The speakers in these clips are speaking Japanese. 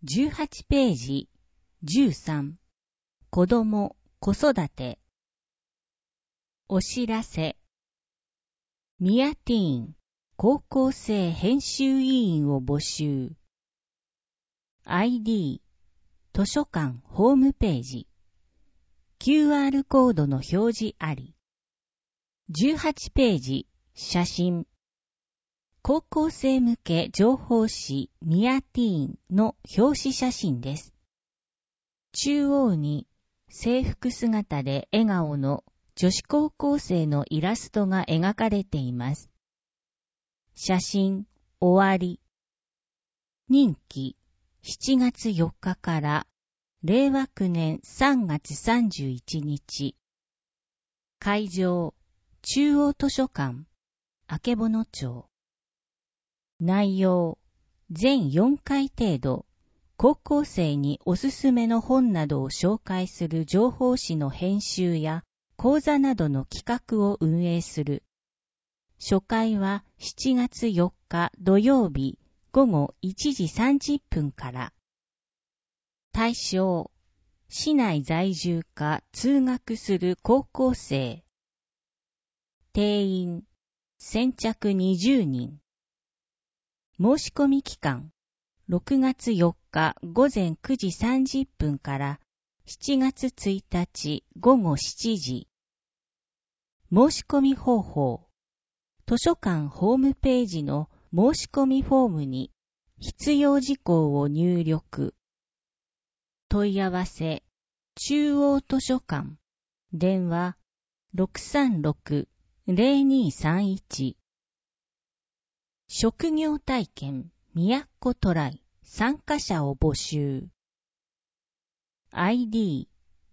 18ページ13子供子育てお知らせミアティーン高校生編集委員を募集 ID 図書館ホームページ QR コードの表示あり18ページ写真高校生向け情報誌ミアティーンの表紙写真です。中央に制服姿で笑顔の女子高校生のイラストが描かれています。写真終わり。任期7月4日から令和9年3月31日。会場中央図書館曙町。内容全4回程度高校生におすすめの本などを紹介する情報誌の編集や講座などの企画を運営する。初回は7月4日土曜日午後1時30分から。対象市内在住か通学する高校生。定員先着20人。申し込み期間、6月4日午前9時30分から7月1日午後7時。申し込み方法、図書館ホームページの申し込みフォームに必要事項を入力。問い合わせ、中央図書館、電話636-0231。職業体験みやっこトライ参加者を募集 ID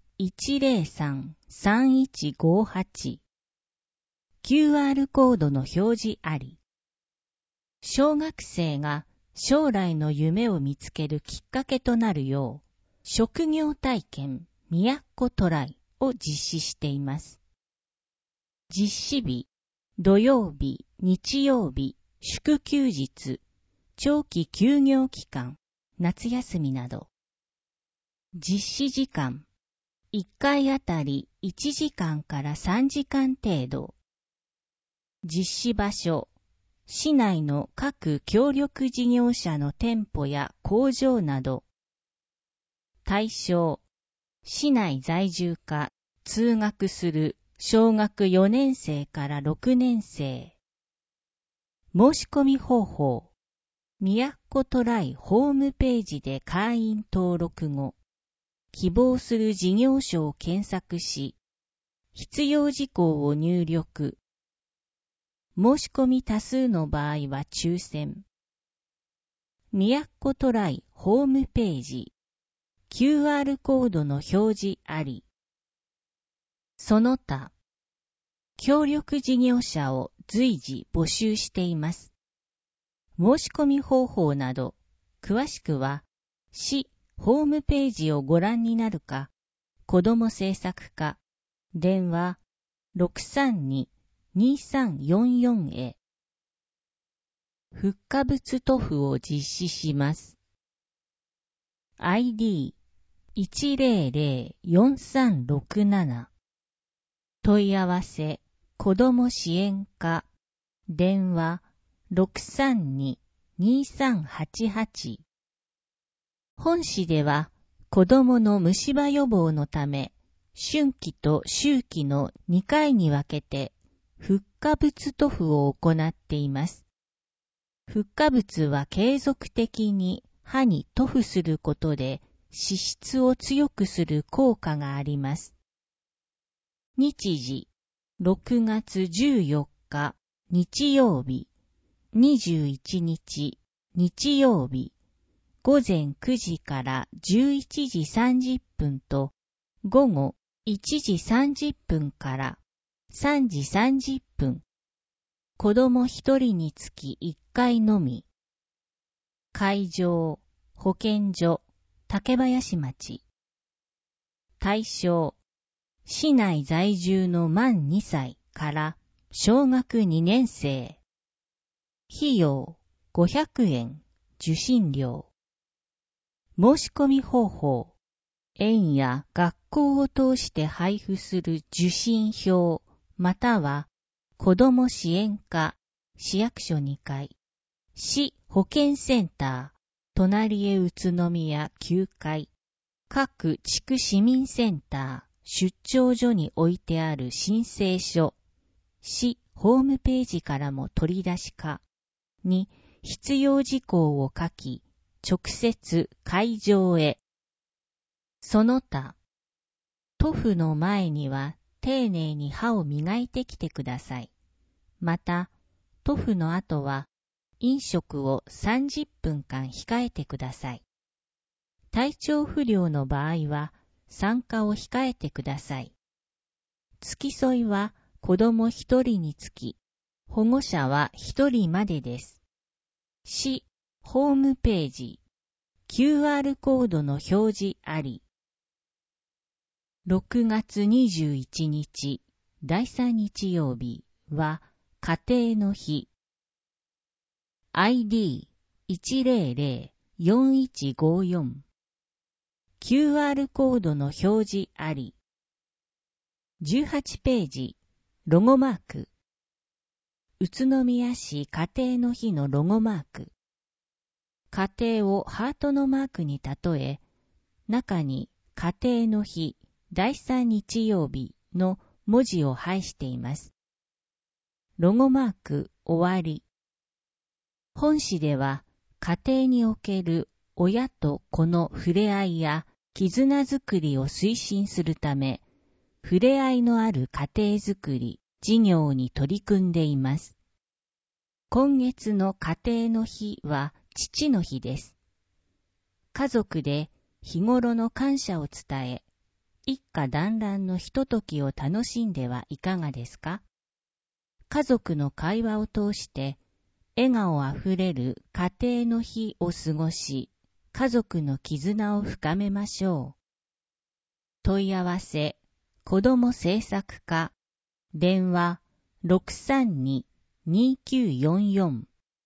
103-3158 QR コードの表示あり小学生が将来の夢を見つけるきっかけとなるよう職業体験みやっこトライを実施しています。実施日土曜日日曜日祝休日、長期休業期間、夏休みなど。実施時間、1回あたり1時間から3時間程度。実施場所、市内の各協力事業者の店舗や工場など。対象、市内在住か通学する小学4年生から6年生。申し込み方法、みやっこトライホームページで会員登録後、希望する事業所を検索し、必要事項を入力。申し込み多数の場合は抽選。みやっこトライホームページ、QR コードの表示あり。その他、協力事業者を随時募集しています。申し込み方法など、詳しくは、市ホームページをご覧になるか、子ども政策課、電話632-2344へ。復活物塗布を実施します。ID 100-4367問い合わせ子ども支援課電話632-2388本市では子どもの虫歯予防のため春季と秋季の2回に分けて復活物塗布を行っています。復活物は継続的に歯に塗布することで歯質を強くする効果があります。日時6月14日日曜日21日日曜日午前9時から11時30分と午後1時30分から3時30分子ども1人につき1回のみ会場保健所竹林町対象市内在住の満2歳から小学2年生。費用500円、受信料。 申し込み方法、園や学校を通して配布する受信票、または子ども支援課、市役所2階、市保健センター、隣へ宇都宮9階、各地区市民センター、出張所に置いてある申請書、市ホームページからも取り出しかに必要事項を書き、直接会場へ。その他、塗布の前には丁寧に歯を磨いてきてください。また、塗布の後は飲食を30分間控えてください。体調不良の場合は参加を控えてください。付き添いは子供1人につき、保護者は1人までです。市ホームページ、QR コードの表示あり。6月21日、第3日曜日は家庭の日。ID1004154。QR コードの表示あり。18ページ、ロゴマーク。宇都宮市家庭の日のロゴマーク。家庭をハートのマークに例え、中に家庭の日、第3日曜日の文字を配しています。ロゴマーク終わり。本誌では家庭における親と子の触れ合いや絆づくりを推進するため、触れ合いのある家庭づくり、事業に取り組んでいます。今月の家庭の日は父の日です。家族で日頃の感謝を伝え、一家団らんのひとときを楽しんではいかがですか？家族の会話を通して、笑顔あふれる家庭の日を過ごし、家族の絆を深めましょう。問い合わせ、子ども政策課、電話632-2944。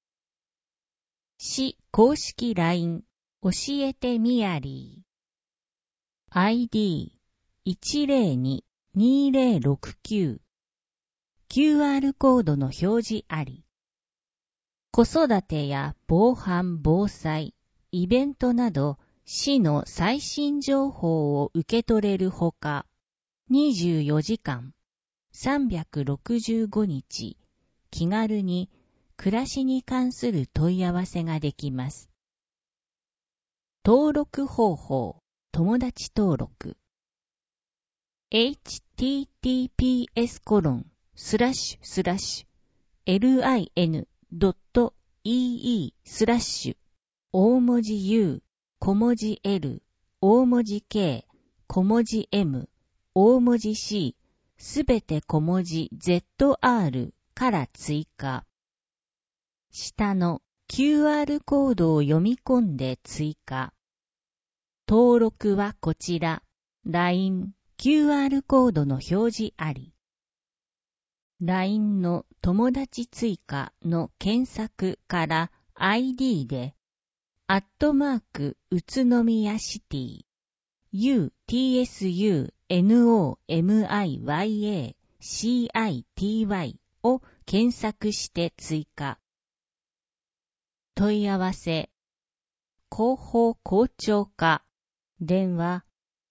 市公式 LINE、教えてみやりー。ID102-2069。QR コードの表示あり。子育てや防犯・防災、イベントなど、市の最新情報を受け取れるほか、24時間、365日、気軽に暮らしに関する問い合わせができます。登録方法、友達登録。https://lin.ee/ 大文字 U、小文字 L、大文字 K、小文字 M、大文字 C、すべて小文字 ZR から追加。下の QR コードを読み込んで追加。登録はこちら。LINE、QR コードの表示あり。LINE の友達追加の検索から ID で、宇都宮シティ、UTSUNOMIYACITY を検索して追加。問い合わせ、広報校長課、電話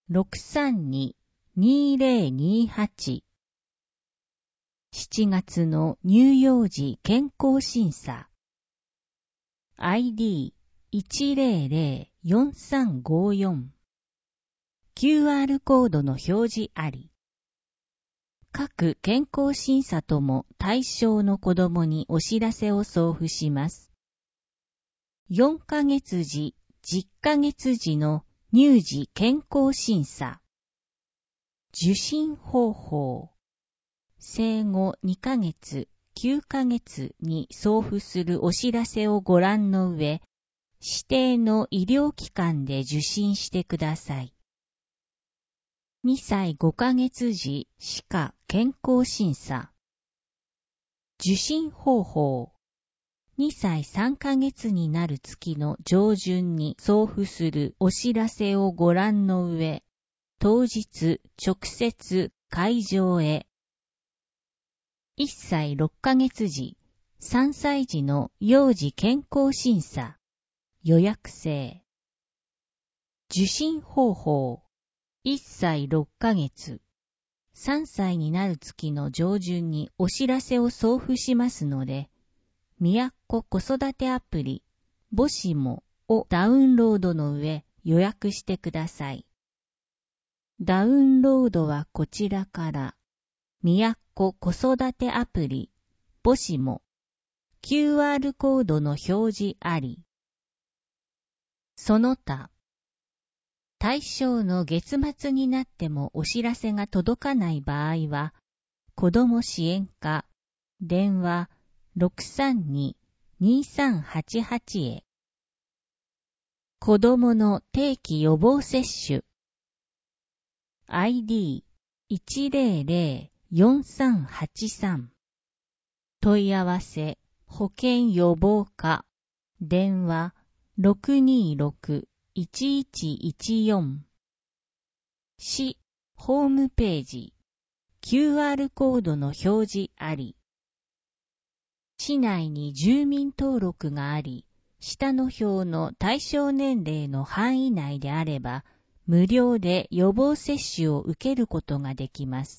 632-2028。7月の乳幼児健康審査。ID1004354。QR コードの表示あり。各健康審査とも対象の子供にお知らせを送付します。4ヶ月時、10ヶ月時の乳児健康審査。受診方法。生後2ヶ月、9ヶ月に送付するお知らせをご覧の上、指定の医療機関で受診してください。2歳5ヶ月時歯科健康審査。受診方法。 2歳3ヶ月になる月の上旬に送付するお知らせをご覧の上、当日直接会場へ。1歳6ヶ月時、3歳児の幼児健康審査、予約制。受診方法。1歳6ヶ月、3歳になる月の上旬にお知らせを送付しますので、みやっこ子育てアプリ、母子もをダウンロードの上予約してください。ダウンロードはこちらから、みやっこ子育てアプリ、母子も、QR コードの表示あり。その他、対象の月末になってもお知らせが届かない場合は、子ども支援課、電話 632-2388 へ。子どもの定期予防接種。ID1004383 問い合わせ保健予防課電話 626-1114 市ホームページ QR コードの表示あり。市内に住民登録があり、下の表の対象年齢の範囲内であれば無料で予防接種を受けることができます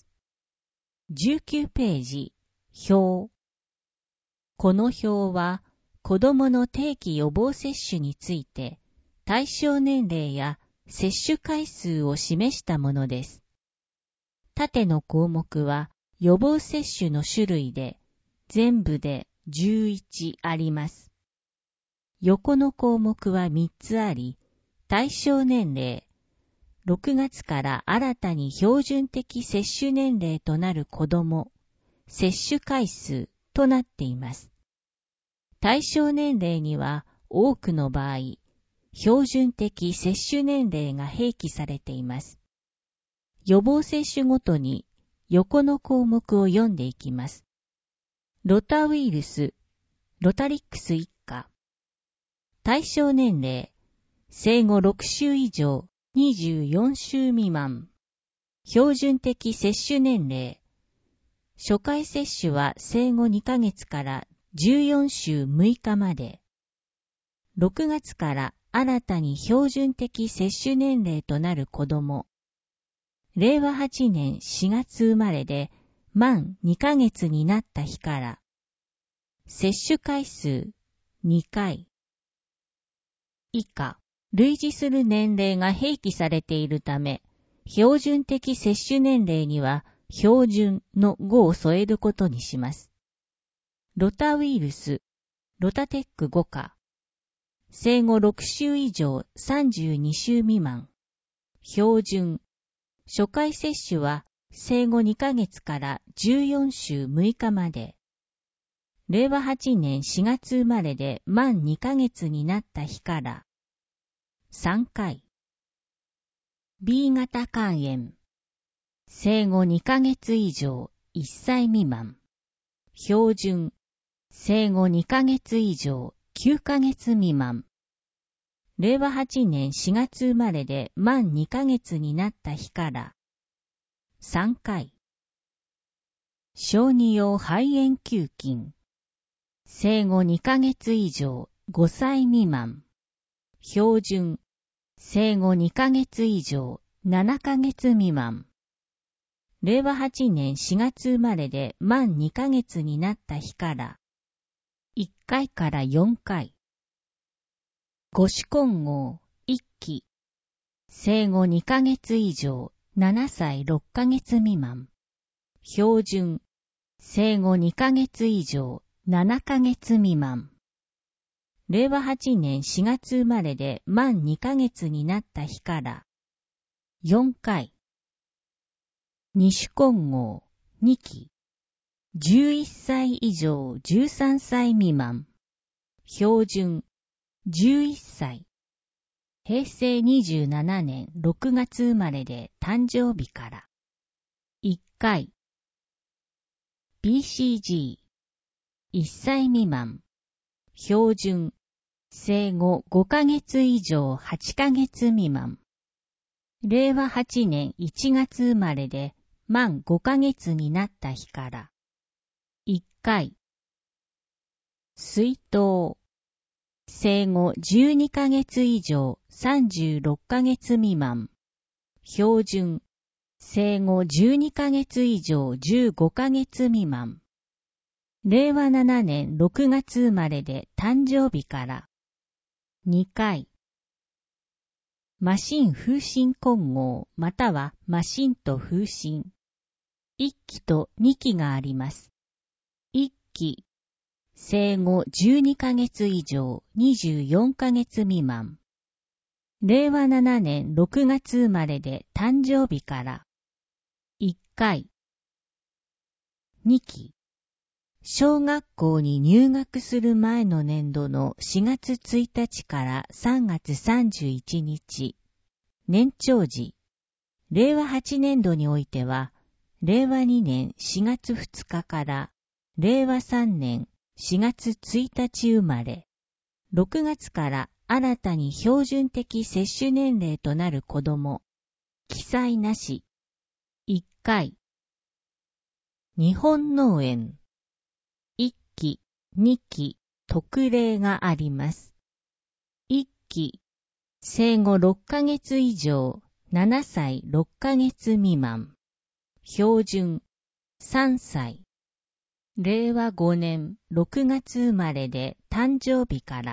。19ページ、表。この表は、子どもの定期予防接種について、対象年齢や接種回数を示したものです。縦の項目は、予防接種の種類で、全部で11あります。横の項目は3つあり、対象年齢、6月から新たに標準的接種年齢となる子ども、接種回数となっています。対象年齢には多くの場合、標準的接種年齢が併記されています。予防接種ごとに横の項目を読んでいきます。ロタウイルス、ロタリックス一家。対象年齢、生後6週以上、24週未満。標準的接種年齢。初回接種は生後2ヶ月から14週6日まで。6月から新たに標準的接種年齢となる子ども。令和8年4月生まれで満2ヶ月になった日から。接種回数2回。以下。類似する年齢が併記されているため、標準的接種年齢には標準の5を添えることにします。ロタウイルス、ロタテック5価。生後6週以上32週未満。標準。初回接種は生後2ヶ月から14週6日まで。令和8年4月生まれで満2ヶ月になった日から。3回。B 型肝炎。生後2ヶ月以上1歳未満。標準。生後2ヶ月以上9ヶ月未満。令和8年4月生まれで満2ヶ月になった日から。3回。小児用肺炎球菌。生後2ヶ月以上5歳未満。標準。生後2ヶ月以上7ヶ月未満。令和8年4月生まれで満2ヶ月になった日から。1回から4回。母子混合1期。生後2ヶ月以上7歳6ヶ月未満。標準。生後2ヶ月以上7ヶ月未満。令和8年4月生まれで満2ヶ月になった日から。4回。二種混合2期。11歳以上13歳未満。標準。11歳。平成27年6月生まれで誕生日から。1回。BCG。1歳未満。 標準、生後5ヶ月以上8ヶ月未満。令和8年1月生まれで満5ヶ月になった日から。1回。水筒。生後12ヶ月以上36ヶ月未満。標準。生後12ヶ月以上15ヶ月未満。令和7年6月生まれで誕生日から。2回。マシン風信混合またはマシンと風信。1期と2期があります。1期。生後12ヶ月以上24ヶ月未満。令和7年6月生まれで誕生日から。1回。2期。小学校に入学する前の年度の4月1日から3月31日。年長時。令和8年度においては、令和2年4月2日から令和3年4月1日生まれ。6月から新たに標準的接種年齢となる子供。記載なし。1回。日本農園。1期、2期、特例があります。1期、生後6ヶ月以上、7歳6ヶ月未満。標準、3歳。令和5年6月生まれで誕生日から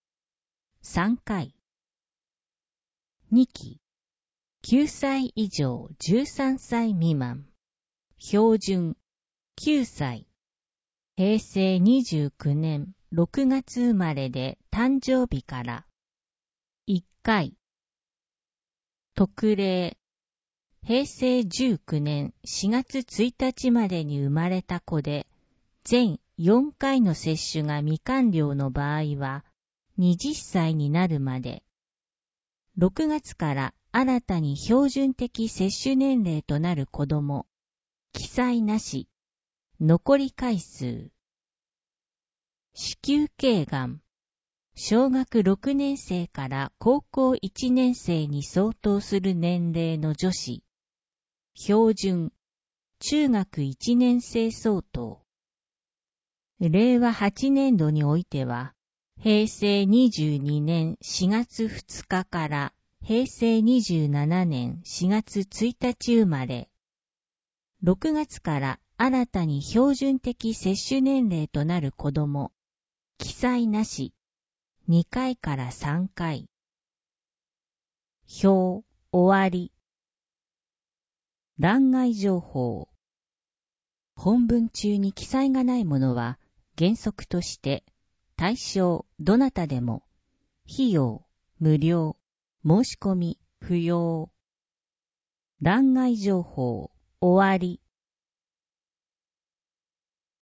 。3回。2期、9歳以上13歳未満。標準、9歳。平成29年6月生まれで誕生日から。1回。特例。平成19年4月1日までに生まれた子で、全4回の接種が未完了の場合は、20歳になるまで。6月から新たに標準的接種年齢となる子供。記載なし。残り回数。子宮頸がん。小学6年生から高校1年生に相当する年齢の女子。標準。中学1年生相当。令和8年度においては、平成22年4月2日から平成27年4月1日生まれ。6月から新たに標準的接種年齢となる子供。記載なし。2回から3回。表、終わり。欄外情報。本文中に記載がないものは原則として対象どなたでも費用、無料、申し込み、不要。欄外情報、終わり。